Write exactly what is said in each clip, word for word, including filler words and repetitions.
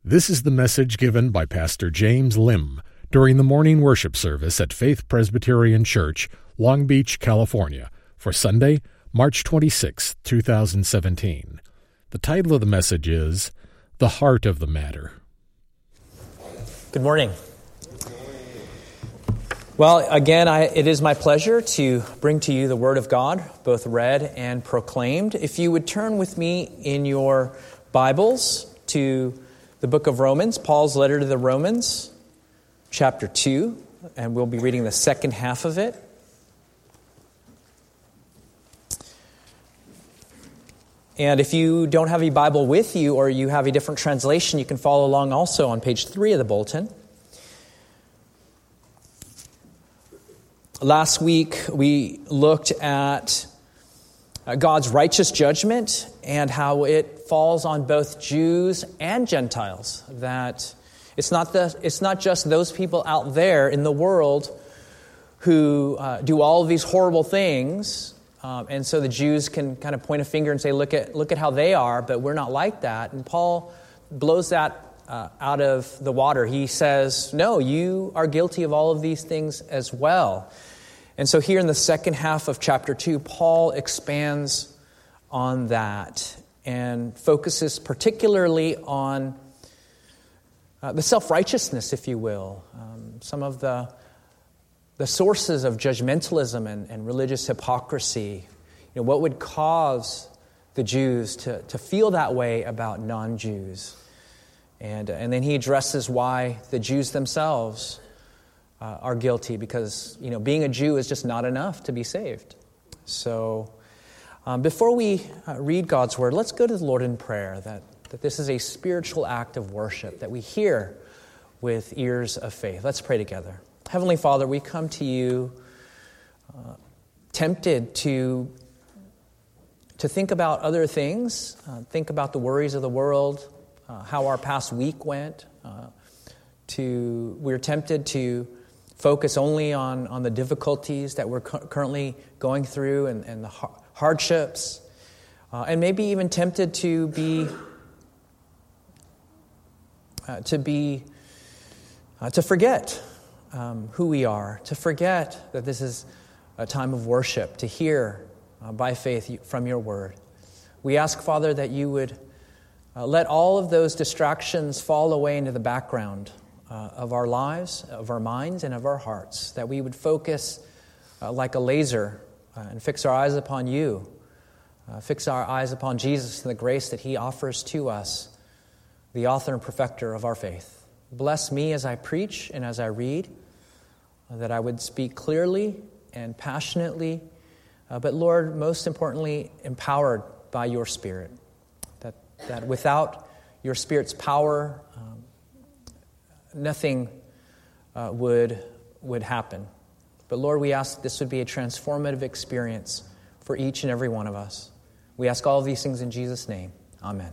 This is the message given by Pastor James Lim during the morning worship service at Faith Presbyterian Church, Long Beach, California, for Sunday, March twenty-sixth, twenty seventeen. The title of the message is The Heart of the Matter. Good morning. Well, again, I, it is my pleasure to bring to you the Word of God, both read and proclaimed. If you would turn with me in your Bibles to the book of Romans, Paul's letter to the Romans, chapter two, and we'll be reading the second half of it. And if you don't have a Bible with you or you have a different translation, you can follow along also on page three of the bulletin. Last week, we looked at God's righteous judgment and how it falls on both Jews and Gentiles. That it's not the it's not just those people out there in the world who uh, do all of these horrible things, um, and so the Jews can kind of point a finger and say, "Look at look at how they are," but we're not like that. And Paul blows that uh, out of the water. He says, "No, you are guilty of all of these things as well." And so here in the second half of chapter two, Paul expands on that and focuses particularly on uh, the self-righteousness, if you will, um, some of the the sources of judgmentalism and, and religious hypocrisy. You know, what would cause the Jews to, to feel that way about non-Jews? And, and then he addresses why the Jews themselves Uh, are guilty, because, you know, being a Jew is just not enough to be saved. So um, before we uh, read God's Word, let's go to the Lord in prayer, that, that this is a spiritual act of worship, that we hear with ears of faith. Let's pray together. Heavenly Father, we come to you uh, tempted to, to think about other things, uh, think about the worries of the world, uh, how our past week went. Uh, to we're tempted to focus only on, on the difficulties that we're cu- currently going through and, and the ha- hardships, uh, and maybe even tempted to be uh, to be uh, to forget um, who we are, to forget that this is a time of worship, to hear uh, by faith from your word. We ask, Father, that you would uh, let all of those distractions fall away into the background Uh, of our lives, of our minds, and of our hearts, that we would focus uh, like a laser uh, and fix our eyes upon you, uh, fix our eyes upon Jesus and the grace that he offers to us, the author and perfecter of our faith. Bless me as I preach and as I read, uh, that I would speak clearly and passionately, uh, but Lord, most importantly, empowered by your Spirit, that, that without your Spirit's power, um, nothing uh, would would happen. But Lord, we ask that this would be a transformative experience for each and every one of us. We ask all of these things in Jesus' name. Amen.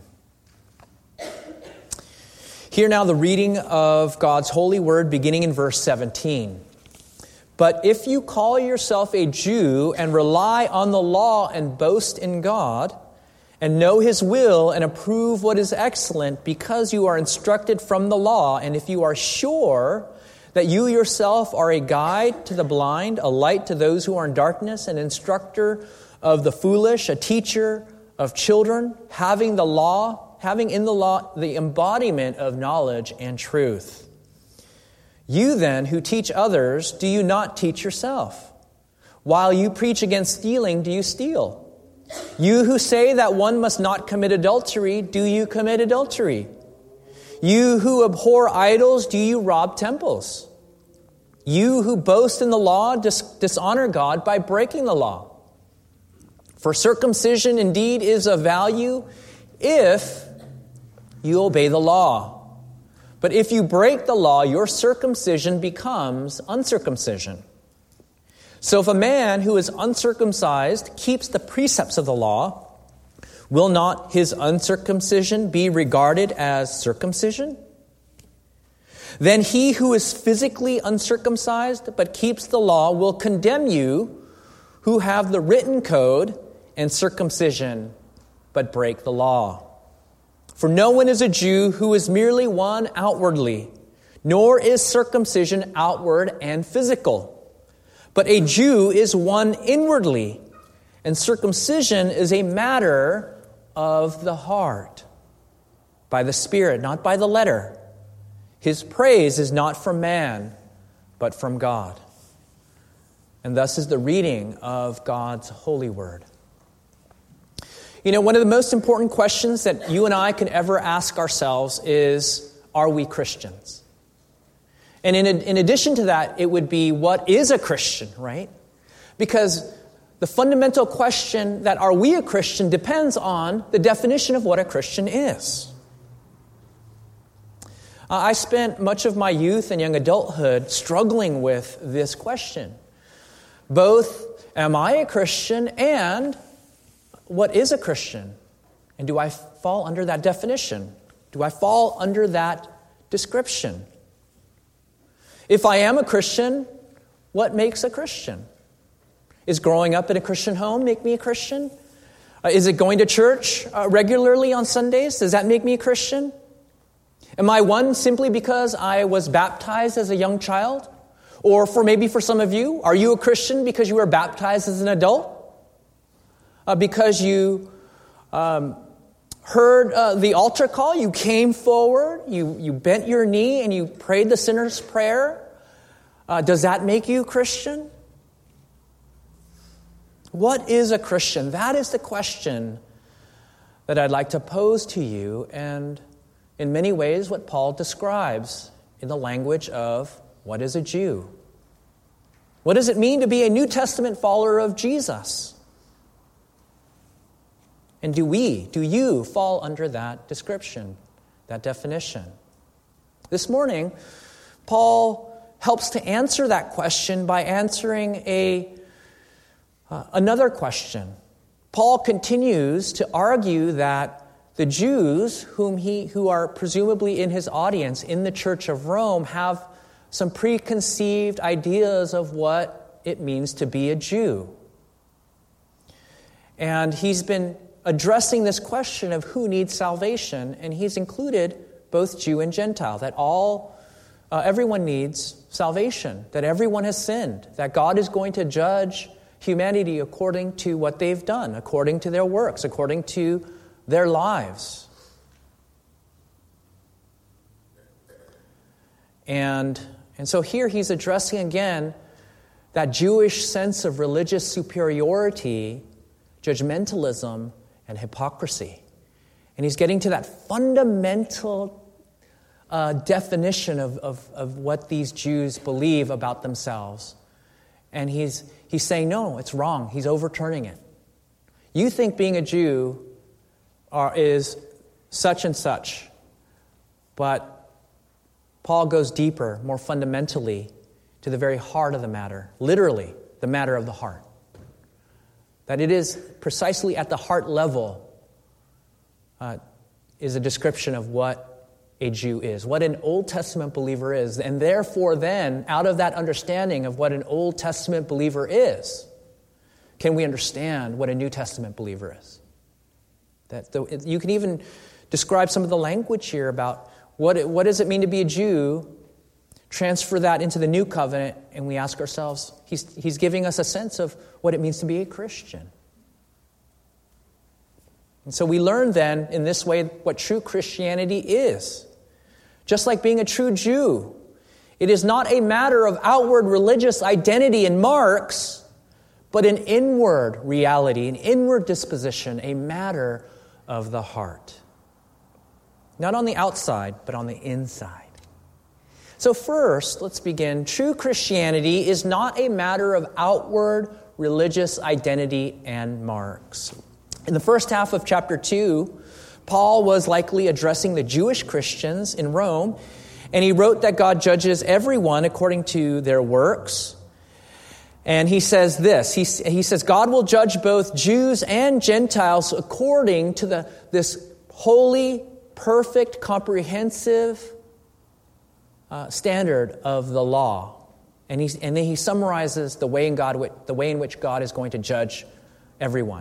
Hear now the reading of God's holy word beginning in verse seventeen. But if you call yourself a Jew and rely on the law and boast in God, and know his will and approve what is excellent, because you are instructed from the law, and if you are sure that you yourself are a guide to the blind, a light to those who are in darkness, an instructor of the foolish, a teacher of children, having the law, having in the law the embodiment of knowledge and truth. You then who teach others, do you not teach yourself? While you preach against stealing, do you steal? You who say that one must not commit adultery, do you commit adultery? You who abhor idols, do you rob temples? You who boast in the law, dis- dishonor God by breaking the law. For circumcision indeed is of value if you obey the law. But if you break the law, your circumcision becomes uncircumcision. So if a man who is uncircumcised keeps the precepts of the law, will not his uncircumcision be regarded as circumcision? Then he who is physically uncircumcised but keeps the law will condemn you who have the written code and circumcision but break the law. For no one is a Jew who is merely one outwardly, nor is circumcision outward and physical. But a Jew is one inwardly, and circumcision is a matter of the heart, by the Spirit, not by the letter. His praise is not from man, but from God. And thus is the reading of God's holy word. You know, one of the most important questions that you and I can ever ask ourselves is, are we Christians? And in, in addition to that, it would be, what is a Christian, right? Because the fundamental question that are we a Christian depends on the definition of what a Christian is. Uh, I spent much of my youth and young adulthood struggling with this question. Both, am I a Christian, and what is a Christian? And do I fall under that definition? Do I fall under that description? If I am a Christian, what makes a Christian? Is growing up in a Christian home make me a Christian? Uh, is it going to church uh, regularly on Sundays? Does that make me a Christian? Am I one simply because I was baptized as a young child? Or for maybe for some of you, are you a Christian because you were baptized as an adult? Uh, because you um, heard uh, the altar call, you came forward, you, you bent your knee and you prayed the sinner's prayer. Uh, does that make you Christian? What is a Christian? That is the question that I'd like to pose to you, and in many ways what Paul describes in the language of what is a Jew? What does it mean to be a New Testament follower of Jesus? And do we, do you fall under that description, that definition? This morning, Paul helps to answer that question by answering a uh, another question. Paul continues to argue that the Jews, whom he, who are presumably in his audience in the Church of Rome, have some preconceived ideas of what it means to be a Jew. And he's been addressing this question of who needs salvation, and he's included both Jew and Gentile, that all, uh, everyone needs salvation, that everyone has sinned, that God is going to judge humanity according to what they've done, according to their works, according to their lives. And, and so here he's addressing again that Jewish sense of religious superiority, judgmentalism, and hypocrisy. And he's getting to that fundamental uh, definition of, of, of what these Jews believe about themselves. And he's, he's saying, no, it's wrong. He's overturning it. You think being a Jew are, is such and such, but Paul goes deeper, more fundamentally, to the very heart of the matter, literally, the matter of the heart. That it is precisely at the heart level uh, is a description of what a Jew is, what an Old Testament believer is. And therefore then, out of that understanding of what an Old Testament believer is, can we understand what a New Testament believer is. That the, you can even describe some of the language here about what, it, what does it mean to be a Jew, transfer that into the New Covenant, and we ask ourselves, he's, he's giving us a sense of what it means to be a Christian. And so we learn then, in this way, what true Christianity is. Just like being a true Jew, it is not a matter of outward religious identity and marks, but an inward reality, an inward disposition, a matter of the heart. Not on the outside, but on the inside. So first, let's begin. True Christianity is not a matter of outward religious identity and marks. In the first half of chapter two, Paul was likely addressing the Jewish Christians in Rome, and he wrote that God judges everyone according to their works. And he says this, he, he says, God will judge both Jews and Gentiles according to the this holy, perfect, comprehensive Uh, standard of the law. And, he, and then he summarizes the way in God, the way in which God is going to judge everyone.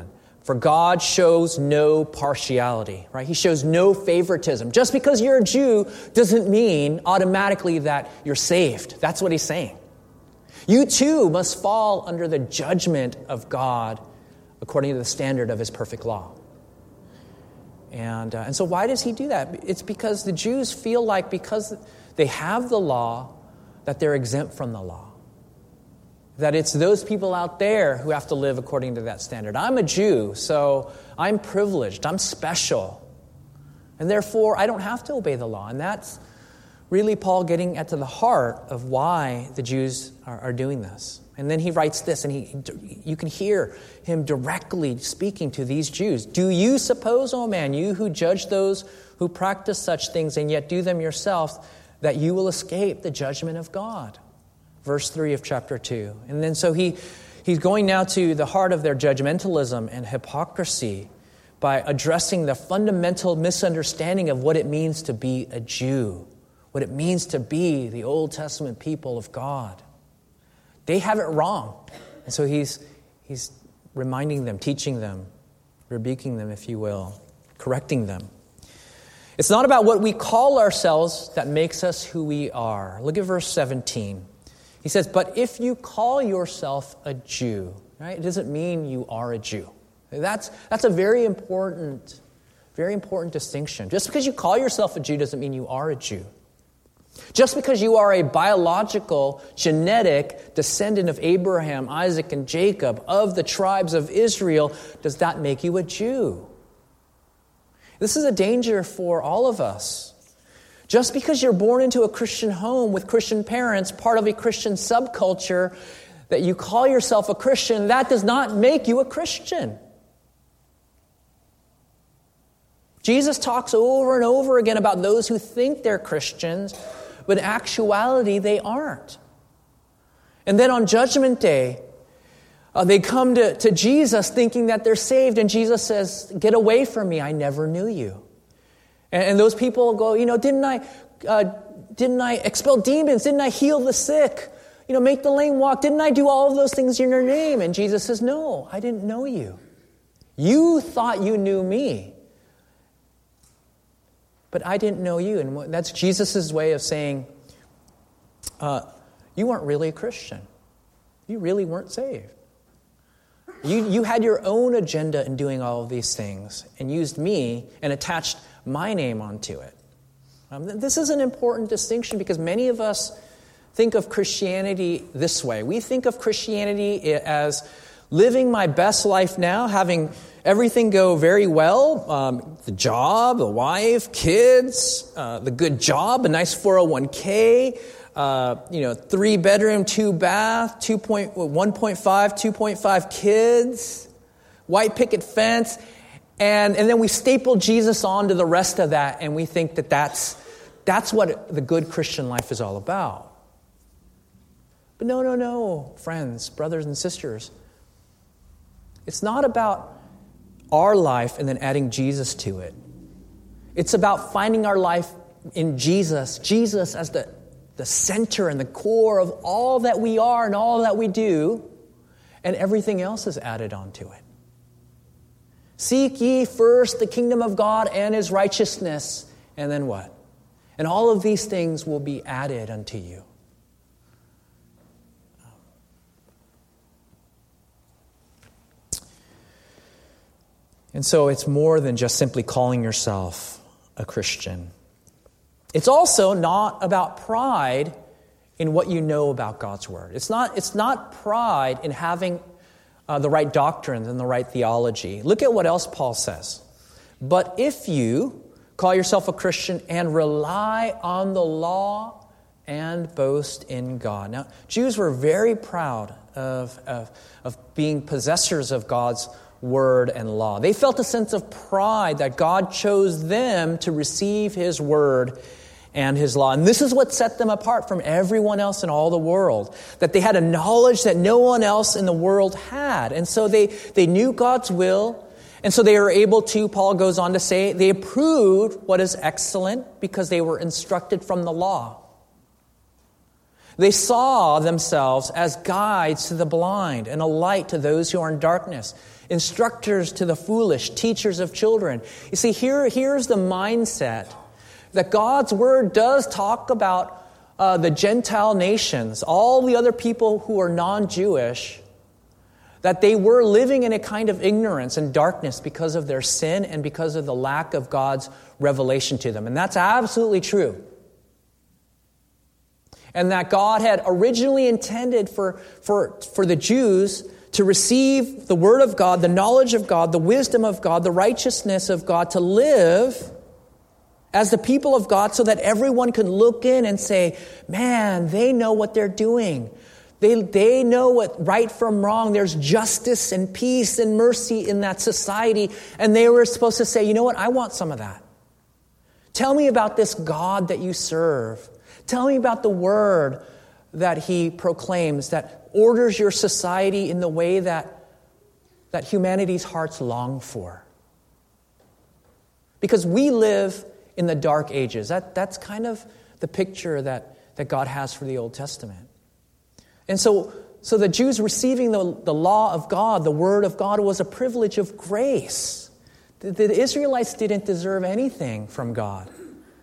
For God shows no partiality, right? He shows no favoritism. Just because you're a Jew doesn't mean automatically that you're saved. That's what he's saying. You too must fall under the judgment of God according to the standard of his perfect law. And, uh, and so why does he do that? It's because the Jews feel like because they have the law, that they're exempt from the law. That it's those people out there who have to live according to that standard. I'm a Jew, so I'm privileged, I'm special. And therefore, I don't have to obey the law. And that's really Paul getting at to the heart of why the Jews are, are doing this. And then he writes this, and he, you can hear him directly speaking to these Jews. Do you suppose, O man, you who judge those who practice such things and yet do them yourself, that you will escape the judgment of God? Verse three of chapter two. And then so he he's going now to the heart of their judgmentalism and hypocrisy by addressing the fundamental misunderstanding of what it means to be a Jew, what it means to be the Old Testament people of God. They have it wrong. And so he's he's reminding them, teaching them, rebuking them, if you will, correcting them. It's not about what we call ourselves that makes us who we are. Look at verse seventeen. He says, but if you call yourself a Jew, right, it doesn't mean you are a Jew. That's, that's a very important, very important distinction. Just because you call yourself a Jew doesn't mean you are a Jew. Just because you are a biological, genetic descendant of Abraham, Isaac, and Jacob, of the tribes of Israel, does that make you a Jew? This is a danger for all of us. Just because you're born into a Christian home with Christian parents, part of a Christian subculture, that you call yourself a Christian, that does not make you a Christian. Jesus talks over and over again about those who think they're Christians, but in actuality, they aren't. And then on Judgment Day, uh, they come to, to Jesus thinking that they're saved, and Jesus says, get away from me, I never knew you. And, and those people go, you know, didn't I, uh, didn't I expel demons? Didn't I heal the sick? You know, make the lame walk? Didn't I do all of those things in your name? And Jesus says, no, I didn't know you. You thought you knew me. But I didn't know you. And that's Jesus' way of saying, uh, you weren't really a Christian. You really weren't saved. You, you had your own agenda in doing all of these things and used me and attached my name onto it. Um, this is an important distinction because many of us think of Christianity this way. We think of Christianity as living my best life now, having everything go very well, um, the job, the wife, kids, uh, the good job, a nice four oh one k, uh, you know, three bedroom, two bath, two point, one point five, two point five kids, white picket fence, and, and then we staple Jesus onto the rest of that, and we think that that's, that's what the good Christian life is all about. But no, no, no, friends, brothers and sisters. It's not about our life and then adding Jesus to it. It's about finding our life in Jesus, Jesus as the, the center and the core of all that we are and all that we do, and everything else is added onto it. Seek ye first the kingdom of God and his righteousness, and then what? And all of these things will be added unto you. And so it's more than just simply calling yourself a Christian. It's also not about pride in what you know about God's Word. It's not, it's not pride in having uh, the right doctrines and the right theology. Look at what else Paul says. But if you call yourself a Christian and rely on the law and boast in God. Now, Jews were very proud of, of, of being possessors of God's Word and law. They felt a sense of pride that God chose them to receive His Word and His law. And this is what set them apart from everyone else in all the world. That they had a knowledge that no one else in the world had. And so they, they knew God's will. And so they were able to, Paul goes on to say, they approved what is excellent because they were instructed from the law. They saw themselves as guides to the blind and a light to those who are in darkness, instructors to the foolish, teachers of children. You see, here, here's the mindset that God's Word does talk about uh, the Gentile nations, all the other people who are non-Jewish, that they were living in a kind of ignorance and darkness because of their sin and because of the lack of God's revelation to them. And that's absolutely true. And that God had originally intended for, for, for the Jews to receive the Word of God, the knowledge of God, the wisdom of God, the righteousness of God, to live as the people of God so that everyone could look in and say, man, they know what they're doing. They, they know what right from wrong. There's justice and peace and mercy in that society. And they were supposed to say, you know what, I want some of that. Tell me about this God that you serve. Tell me about the Word that He proclaims that orders your society in the way that, that humanity's hearts long for. Because we live in the dark ages. That, that's kind of the picture that, that God has for the Old Testament. And so, so the Jews receiving the, the law of God, the Word of God, was a privilege of grace. The, the Israelites didn't deserve anything from God.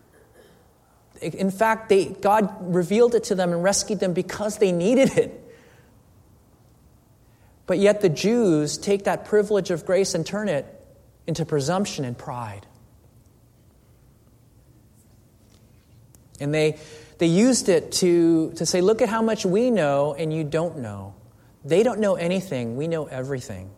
In fact, they, God revealed it to them and rescued them because they needed it. But yet the Jews take that privilege of grace and turn it into presumption and pride. And they they used it to, to say, look at how much we know and you don't know. They don't know anything. We know everything.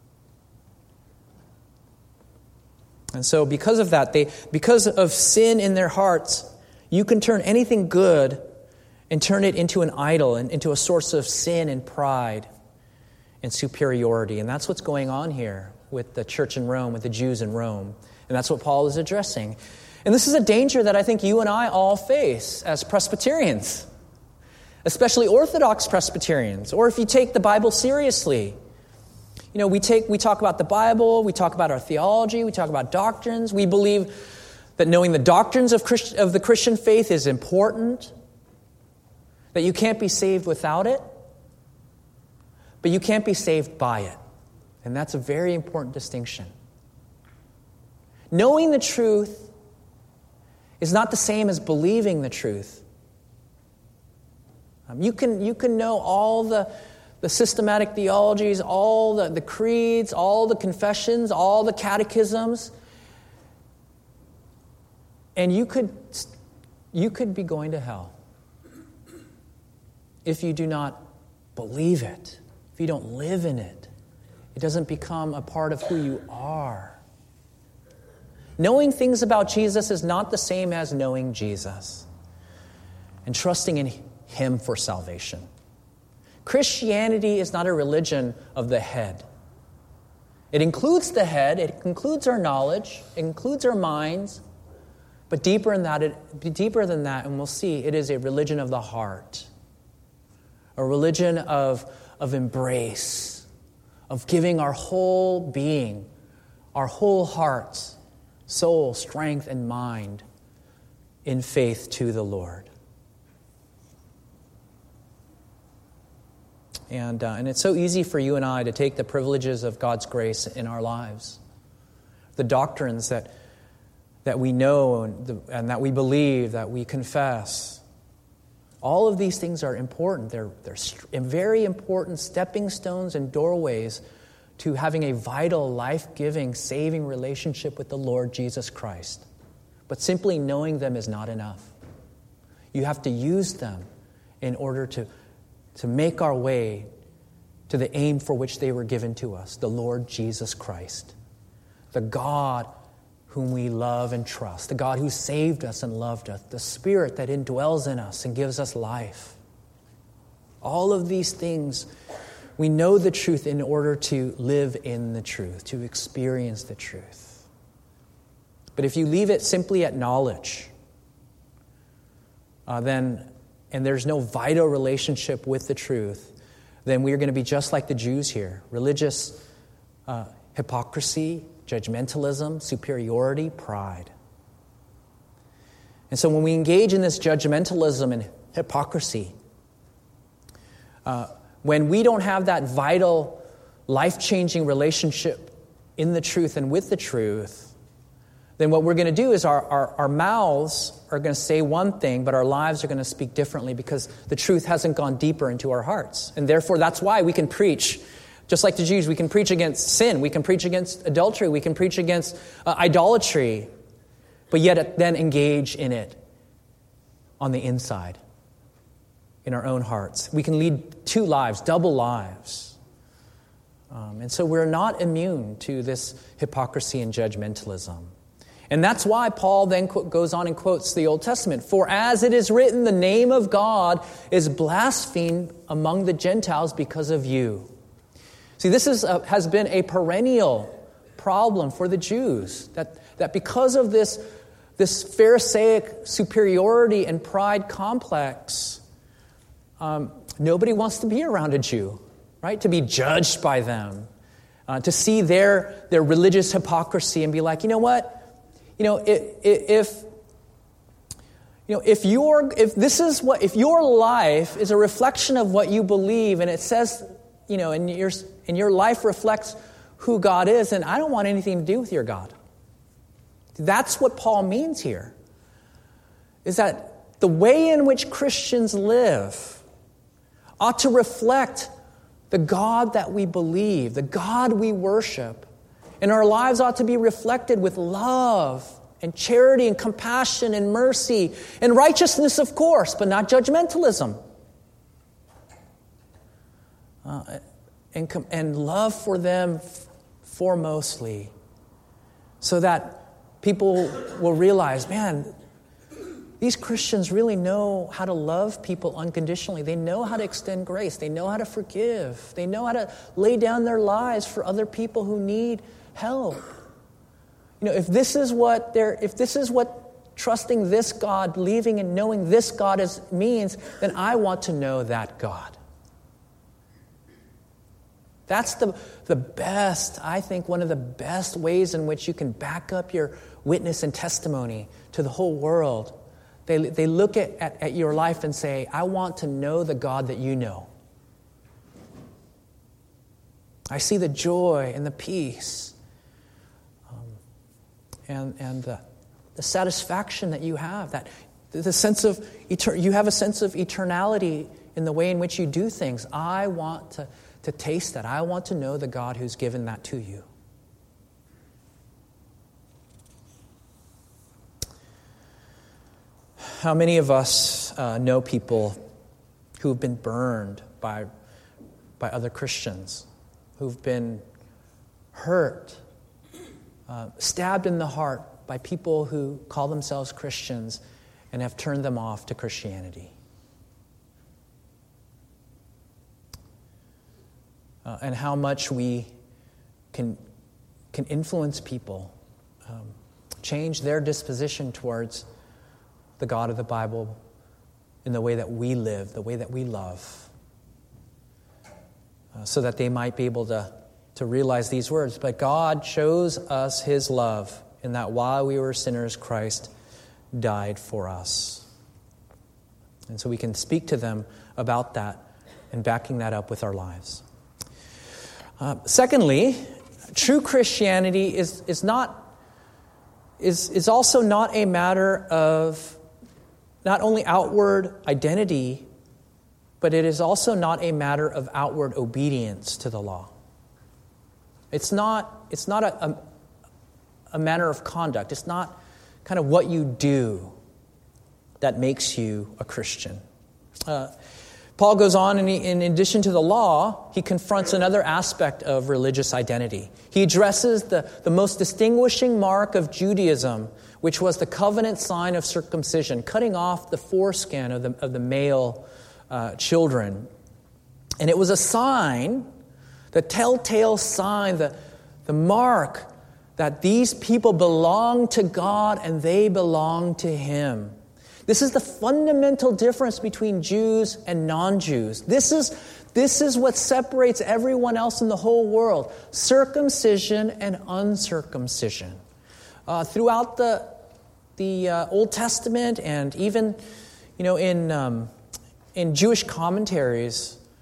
And so because of that, they because of sin in their hearts, you can turn anything good and turn it into an idol and into a source of sin and pride and superiority. And that's what's going on here with the church in Rome, with the Jews in Rome. And that's what Paul is addressing. And this is a danger that I think you and I all face as Presbyterians, especially Orthodox Presbyterians, or if you take the Bible seriously. You know, we take we talk about the Bible, we talk about our theology, we talk about doctrines. We believe that knowing the doctrines of, Christ, of the Christian faith is important, that you can't be saved without it, but you can't be saved by it. And that's a very important distinction. Knowing the truth is not the same as believing the truth. Um, you can, you can know all the, the systematic theologies, all the, the creeds, all the confessions, all the catechisms, and you could, you could be going to hell if you do not believe it, if you don't live in it. It doesn't become a part of who you are. Knowing things about Jesus is not the same as knowing Jesus and trusting in Him for salvation. Christianity is not a religion of the head. It includes the head, it includes our knowledge, it includes our minds, but deeper than that, it, deeper than that, and we'll see, it is a religion of the heart, a religion of, of embrace, of giving our whole being, our whole hearts, soul, strength, and mind in faith to the Lord. And, uh, and it's so easy for you and I to take the privileges of God's grace in our lives, the doctrines that that we know and, the, and that we believe, that we confess. All of these things are important. They're, they're st- very important stepping stones and doorways to having a vital, life-giving, saving relationship with the Lord Jesus Christ. But simply knowing them is not enough. You have to use them in order to, to make our way to the aim for which they were given to us, the Lord Jesus Christ, the God whom we love and trust, the God who saved us and loved us, the Spirit that indwells in us and gives us life. All of these things, we know the truth in order to live in the truth, to experience the truth. But if you leave it simply at knowledge, uh, then, and there's no vital relationship with the truth, then we are going to be just like the Jews here. Religious uh, hypocrisy, judgmentalism, superiority, pride. And so when we engage in this judgmentalism and hypocrisy, Uh, when we don't have that vital, life-changing relationship in the truth and with the truth, then what we're going to do is our, our, our mouths are going to say one thing, but our lives are going to speak differently because the truth hasn't gone deeper into our hearts. And therefore, that's why we can preach, just like the Jews, we can preach against sin, we can preach against adultery, we can preach against uh, idolatry, but yet then engage in it on the inside, in our own hearts. We can lead two lives, double lives. Um, and so we're not immune to this hypocrisy and judgmentalism. And that's why Paul then goes on and quotes the Old Testament. For as it is written, the name of God is blasphemed among the Gentiles because of you. See, this is a, has been a perennial problem for the Jews. That, that because of this, this Pharisaic superiority and pride complex, um, nobody wants to be around a Jew, right? To be judged by them. Uh, to see their, their religious hypocrisy and be like, you know what? You know, if you know if your if this is what if your life is a reflection of what you believe, and it says, you know, and your and your life reflects who God is, then I don't want anything to do with your God. That's what Paul means here. Is that the way in which Christians live ought to reflect the God that we believe, the God we worship. And our lives ought to be reflected with love and charity and compassion and mercy and righteousness, of course, but not judgmentalism. Uh, and, com- and love for them f- foremostly, so that people will realize, man, these Christians really know how to love people unconditionally. They know how to extend grace. They know how to forgive. They know how to lay down their lives for other people who need help. You know, if this is what they're, if this is what trusting this God, believing and knowing this God is means, then I want to know that God. That's the, the best, I think, one of the best ways in which you can back up your witness and testimony to the whole world. They, they look at, at, at your life and say, I want to know the God that you know. I see the joy and the peace and and the, the satisfaction that you have, that the sense of etern- you have a sense of eternality in the way in which you do things. I want to, to taste that. I want to know the God who's given that to you. How many of us uh, know people who have been burned by by other Christians, who've been hurt, Uh, stabbed in the heart by people who call themselves Christians and have turned them off to Christianity? Uh, and how much we can can influence people, um, change their disposition towards the God of the Bible in the way that we live, the way that we love, uh, so that they might be able to to realize these words. But God shows us his love in that while we were sinners, Christ died for us. And so we can speak to them about that and backing that up with our lives. Uh, secondly, true Christianity is, is not is, is also not a matter of not only outward identity, but it is also not a matter of outward obedience to the law. It's not, it's not a, a, a manner of conduct. It's not kind of what you do that makes you a Christian. Uh, Paul goes on, and he, in addition to the law, he confronts another aspect of religious identity. He addresses the, the most distinguishing mark of Judaism, which was the covenant sign of circumcision, cutting off the foreskin of the, of the male uh, children. And it was a sign, the telltale sign, the, the mark that these people belong to God and they belong to him. This is the fundamental difference between Jews and non-Jews. This is, this is what separates everyone else in the whole world. Circumcision and uncircumcision. Uh, throughout the, the uh, Old Testament and even, you know, in, um, in Jewish commentaries,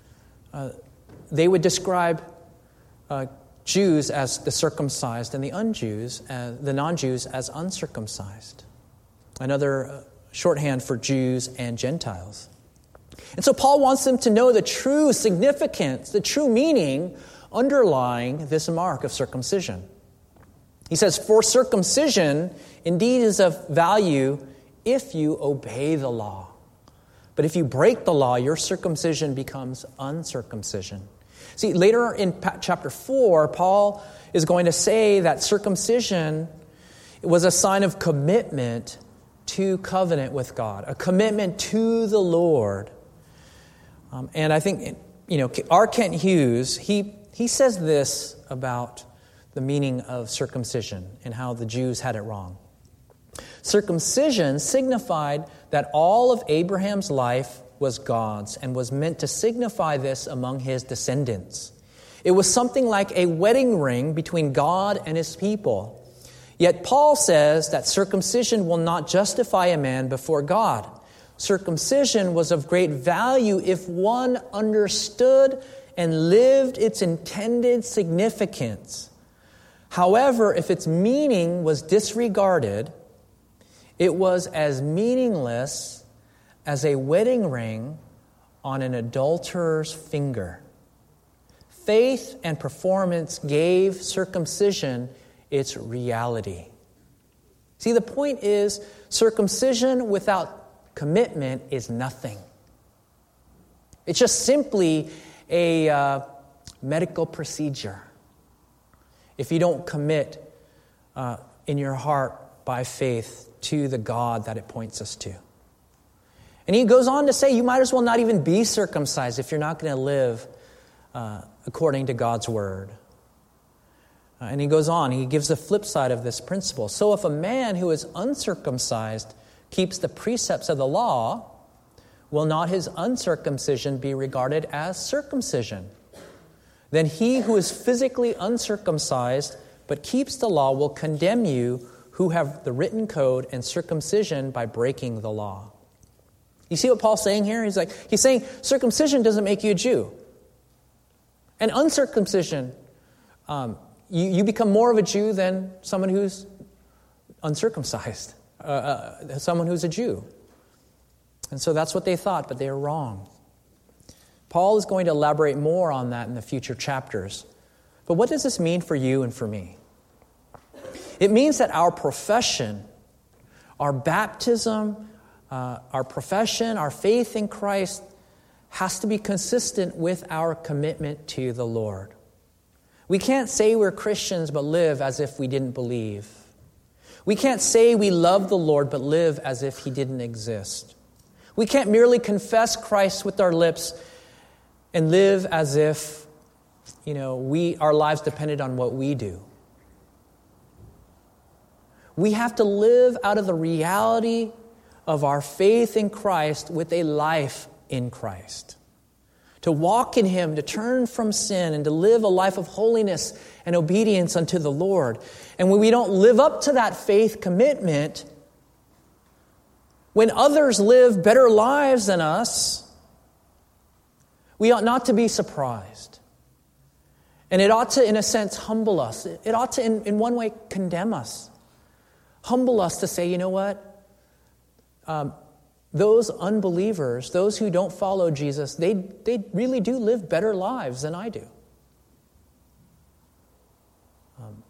uh, they would describe uh, Jews as the circumcised and the un-Jews, as, the non-Jews as uncircumcised. Another uh, shorthand for Jews and Gentiles. And so Paul wants them to know the true significance, the true meaning underlying this mark of circumcision. He says, for circumcision indeed is of value if you obey the law. But if you break the law, your circumcision becomes uncircumcision. See, later in chapter four, Paul is going to say that circumcision was a sign of commitment to covenant with God, a commitment to the Lord. Um, and I think, you know, R. Kent Hughes, he, he says this about the meaning of circumcision and how the Jews had it wrong. Circumcision signified that all of Abraham's life was God's and was meant to signify this among his descendants. It was something like a wedding ring between God and his people. Yet Paul says that circumcision will not justify a man before God. Circumcision was of great value if one understood and lived its intended significance. However, if its meaning was disregarded, it was as meaningless as a wedding ring on an adulterer's finger. Faith and performance gave circumcision its reality. See, the point is, circumcision without commitment is nothing. It's just simply a uh, medical procedure if you don't commit uh, in your heart by faith to the God that it points us to. And he goes on to say, you might as well not even be circumcised if you're not going to live uh, according to God's word. Uh, and he goes on, he gives the flip side of this principle. So if a man who is uncircumcised keeps the precepts of the law, will not his uncircumcision be regarded as circumcision? Then he who is physically uncircumcised but keeps the law will condemn you who have the written code and circumcision by breaking the law. You see what Paul's saying here? He's like, he's saying circumcision doesn't make you a Jew. And uncircumcision, um, you, you become more of a Jew than someone who's uncircumcised, uh, uh, someone who's a Jew. And so that's what they thought, but they were wrong. Paul is going to elaborate more on that in the future chapters. But what does this mean for you and for me? It means that our profession, our baptism, uh, our profession, our faith in Christ has to be consistent with our commitment to the Lord. We can't say we're Christians but live as if we didn't believe. We can't say we love the Lord but live as if he didn't exist. We can't merely confess Christ with our lips and live as if, you know, we our lives depended on what we do. We have to live out of the reality of our faith in Christ with a life in Christ. To walk in him, to turn from sin, and to live a life of holiness and obedience unto the Lord. And when we don't live up to that faith commitment, when others live better lives than us, we ought not to be surprised. And it ought to, in a sense, humble us. It ought to, in, in one way, condemn us. Humble us to say, you know what? Um, those unbelievers, those who don't follow Jesus, they, they really do live better lives than I do. Um,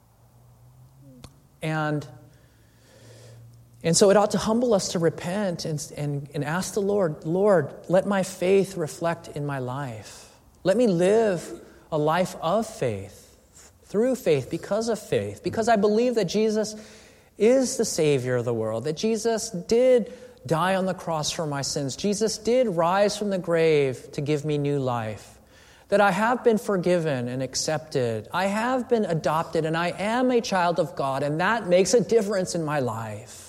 and... And so it ought to humble us to repent and, and, and ask the Lord, Lord, let my faith reflect in my life. Let me live a life of faith, through faith, because of faith, because I believe that Jesus is the Savior of the world, that Jesus did die on the cross for my sins. Jesus did rise from the grave to give me new life, that I have been forgiven and accepted. I have been adopted and I am a child of God, and that makes a difference in my life.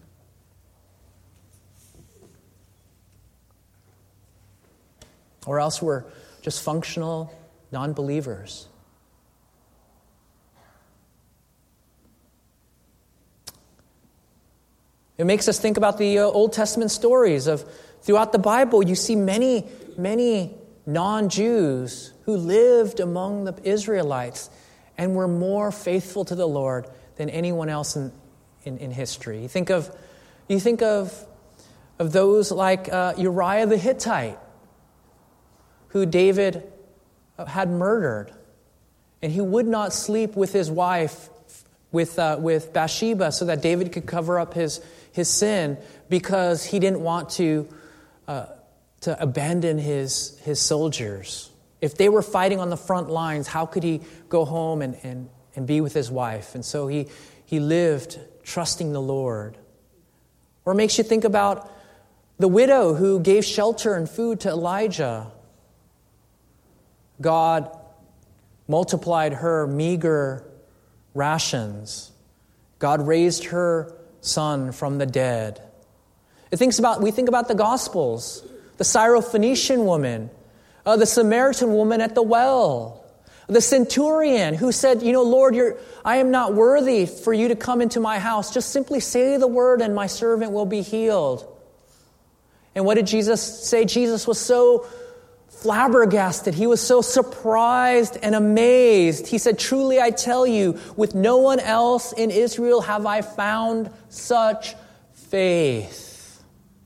Or else we're just functional non-believers. It makes us think about the uh, Old Testament stories of throughout the Bible. You see many, many non-Jews who lived among the Israelites and were more faithful to the Lord than anyone else in, in, in history. You think of, you think of, of those like uh, Uriah the Hittite, who David had murdered, and he would not sleep with his wife, with uh, with Bathsheba, so that David could cover up his his sin, because he didn't want to uh, to abandon his his soldiers. If they were fighting on the front lines, how could he go home and, and, and be with his wife? And so he he lived trusting the Lord. Or it makes you think about the widow who gave shelter and food to Elijah. God multiplied her meager rations. God raised her son from the dead. It thinks about, we think about the Gospels, the Syrophoenician woman, uh, the Samaritan woman at the well, the centurion who said, you know, Lord, you're, I am not worthy for you to come into my house. Just simply say the word and my servant will be healed. And what did Jesus say? Jesus was so flabbergasted. He was so surprised and amazed. He said, truly I tell you, with no one else in Israel have I found such faith.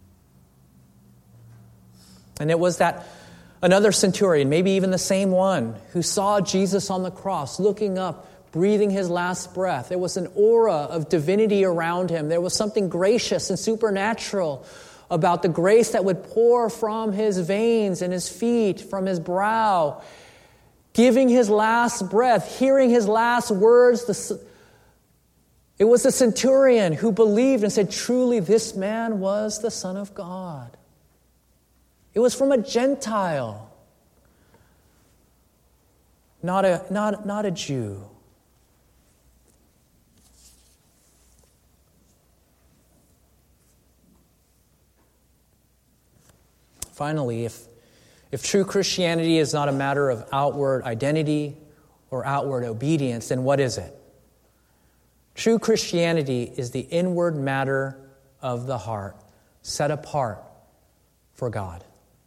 And it was that another centurion, maybe even the same one, who saw Jesus on the cross, looking up, breathing his last breath. There was an aura of divinity around him. There was something gracious and supernatural about the grace that would pour from his veins and his feet, from his brow, giving his last breath, hearing his last words. The, it was the centurion who believed and said, truly, this man was the Son of God. It was from a Gentile, not a, not, not a Jew. Finally, if, if true Christianity is not a matter of outward identity or outward obedience, then what is it? True Christianity is the inward matter of the heart, set apart for God.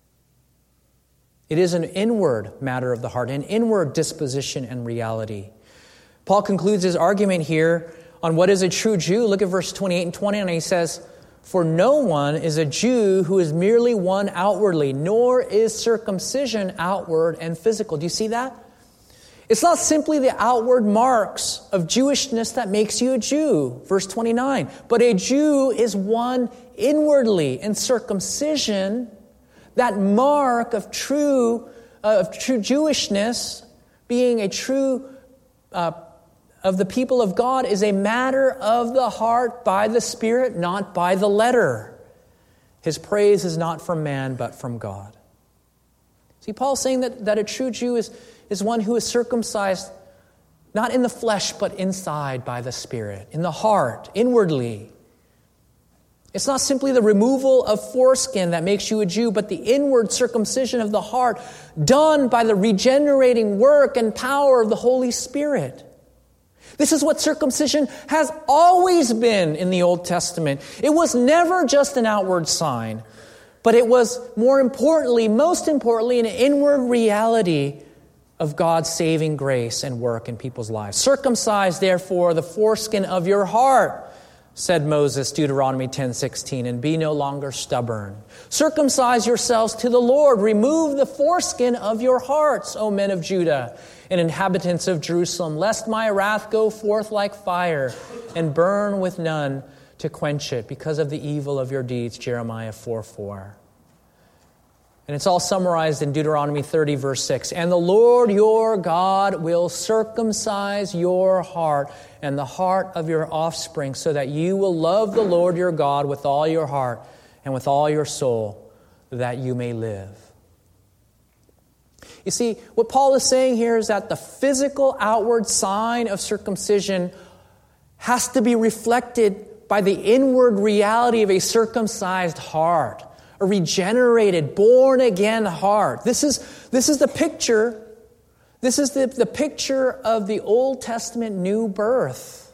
It is an inward matter of the heart, an inward disposition and reality. Paul concludes his argument here on what is a true Jew. Look at verse twenty-eight and twenty, and he says, for no one is a Jew who is merely one outwardly, nor is circumcision outward and physical. Do you see that? It's not simply the outward marks of Jewishness that makes you a Jew, verse twenty-nine. But a Jew is one inwardly, and circumcision, that mark of true, uh, of true Jewishness, being a true uh, of the people of God, is a matter of the heart by the Spirit, not by the letter. His praise is not from man, but from God. See, Paul's saying that, that a true Jew is, is one who is circumcised not in the flesh, but inside by the Spirit, in the heart, inwardly. It's not simply the removal of foreskin that makes you a Jew, but the inward circumcision of the heart done by the regenerating work and power of the Holy Spirit. This is what circumcision has always been in the Old Testament. It was never just an outward sign, but it was more importantly, most importantly, an inward reality of God's saving grace and work in people's lives. Circumcise, therefore, the foreskin of your heart, said Moses, Deuteronomy ten sixteen, and be no longer stubborn. Circumcise yourselves to the Lord. Remove the foreskin of your hearts, O men of Judah and inhabitants of Jerusalem, lest my wrath go forth like fire and burn with none to quench it because of the evil of your deeds, Jeremiah four four. And it's all summarized in Deuteronomy thirty, verse six. And the Lord your God will circumcise your heart and the heart of your offspring, so that you will love the Lord your God with all your heart and with all your soul, that you may live. You see, what Paul is saying here is that the physical outward sign of circumcision has to be reflected by the inward reality of a circumcised heart, a regenerated, born-again heart. This is, this is the picture, this is the, the picture of the Old Testament new birth.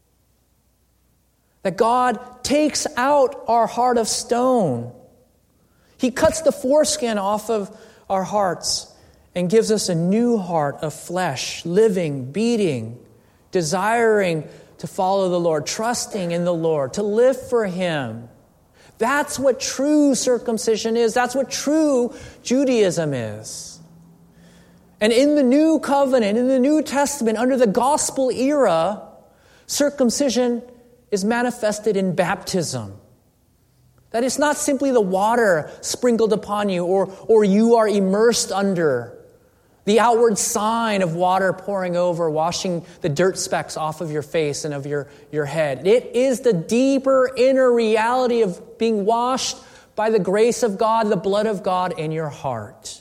That God takes out our heart of stone. He cuts the foreskin off of our hearts and gives us a new heart of flesh, living, beating, desiring to follow the Lord, trusting in the Lord, to live for Him. That's what true circumcision is. That's what true Judaism is. And in the New Covenant, in the New Testament, under the gospel era, circumcision is manifested in baptism. That it's not simply the water sprinkled upon you or, or you are immersed under. The outward sign of water pouring over, washing the dirt specks off of your face and of your, your head. It is the deeper inner reality of being washed by the grace of God, the blood of God in your heart.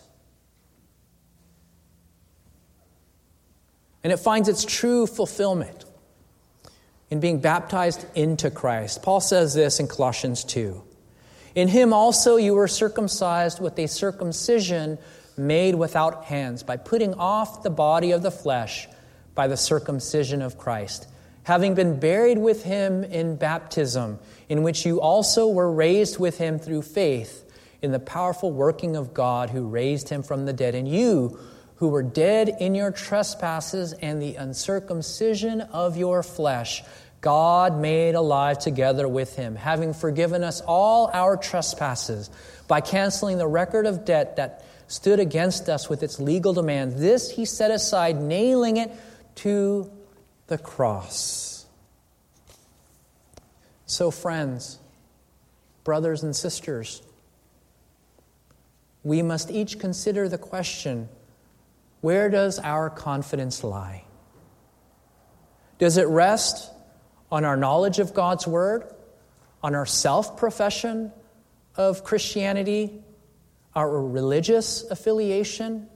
And it finds its true fulfillment in being baptized into Christ. Paul says this in Colossians two. In Him also you were circumcised with a circumcision made without hands, by putting off the body of the flesh by the circumcision of Christ, having been buried with Him in baptism, in which you also were raised with Him through faith in the powerful working of God who raised Him from the dead. And you, who were dead in your trespasses and the uncircumcision of your flesh, God made alive together with Him, having forgiven us all our trespasses by canceling the record of debt that stood against us with its legal demands. This He set aside, nailing it to the cross. So, friends, brothers and sisters, we must each consider the question, where does our confidence lie? Does it rest on our knowledge of God's Word, on our self-profession of Christianity, our religious affiliation?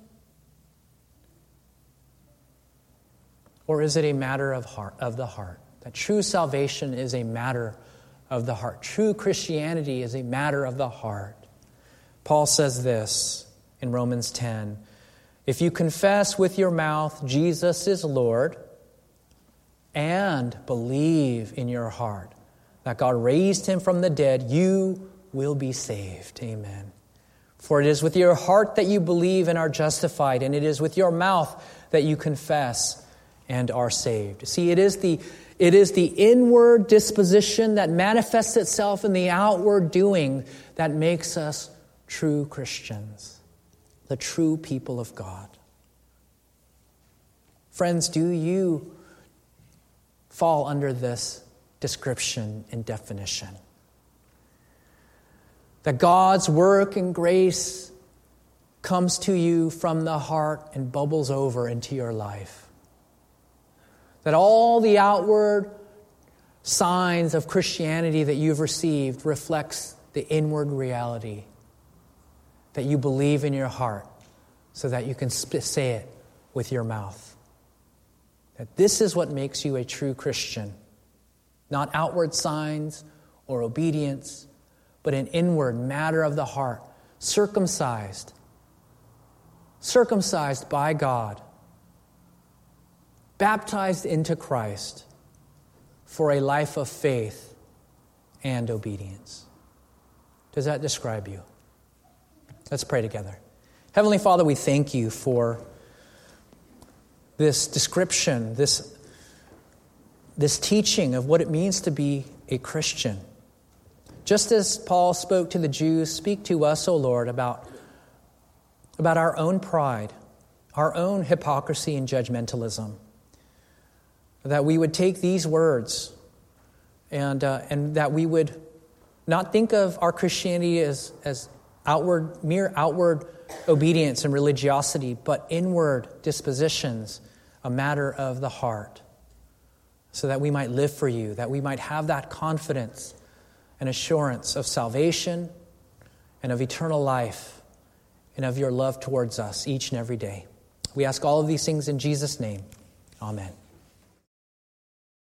Or is it a matter of heart, of the heart? That true salvation is a matter of the heart. True Christianity is a matter of the heart. Paul says this in Romans ten. If you confess with your mouth Jesus is Lord and believe in your heart that God raised Him from the dead, you will be saved. Amen. For it is with your heart that you believe and are justified, and it is with your mouth that you confess and are saved. See, it is the it is the inward disposition that manifests itself in the outward doing that makes us true Christians, the true people of God. Friends, do you fall under this description and definition? That God's work and grace comes to you from the heart and bubbles over into your life. That all the outward signs of Christianity that you've received reflects the inward reality that you believe in your heart so that you can say it with your mouth. That this is what makes you a true Christian. Not outward signs or obedience, but an inward matter of the heart, circumcised, circumcised by God, baptized into Christ for a life of faith and obedience. Does that describe you? Let's pray together. Heavenly Father, we thank you for this description, this, this teaching of what it means to be a Christian. Just as Paul spoke to the Jews, speak to us, O Lord, about, about our own pride, our own hypocrisy and judgmentalism. That we would take these words and uh, and that we would not think of our Christianity as, as outward, mere outward obedience and religiosity, but inward dispositions, a matter of the heart, so that we might live for you, that we might have that confidence and assurance of salvation and of eternal life and of your love towards us each and every day. We ask all of these things in Jesus' name. Amen.